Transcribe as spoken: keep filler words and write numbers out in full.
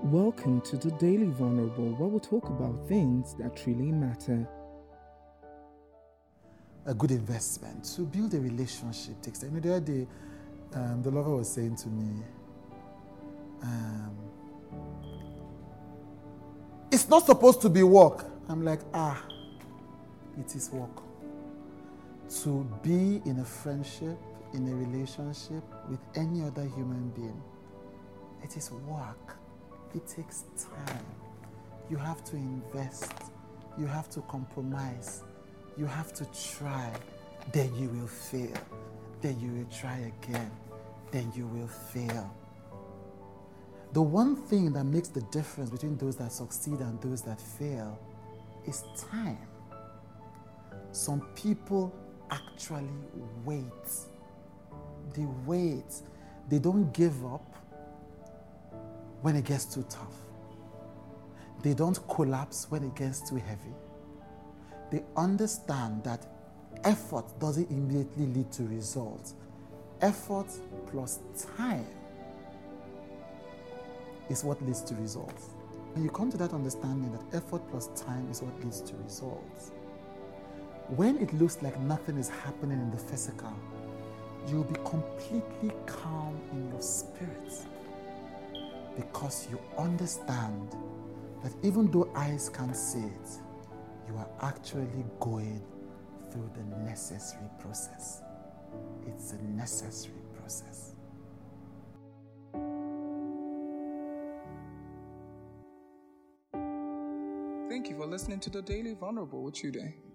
Welcome to the Daily Vulnerable, where we talk about things that really matter. A good investment to build a relationship takes time. You know, the other day, um, the lover was saying to me, um, it's not supposed to be work. I'm like, ah, it is work. To be in a friendship, in a relationship with any other human being, it is work. It takes time. You have to invest. You have to compromise. You have to try. Then you will fail. Then you will try again. Then you will fail. The one thing that makes the difference between those that succeed and those that fail is time. Some people actually wait. They wait. They don't give up when it gets too tough. They don't collapse when it gets too heavy. They understand that effort doesn't immediately lead to results. Effort plus time is what leads to results. When you come to that understanding that effort plus time is what leads to results, when it looks like nothing is happening in the physical, you'll be completely calm in your spirit, because you understand that even though eyes can't see it, you are actually going through the necessary process. It's a necessary process. Thank you for listening to the Daily Vulnerable with Chude.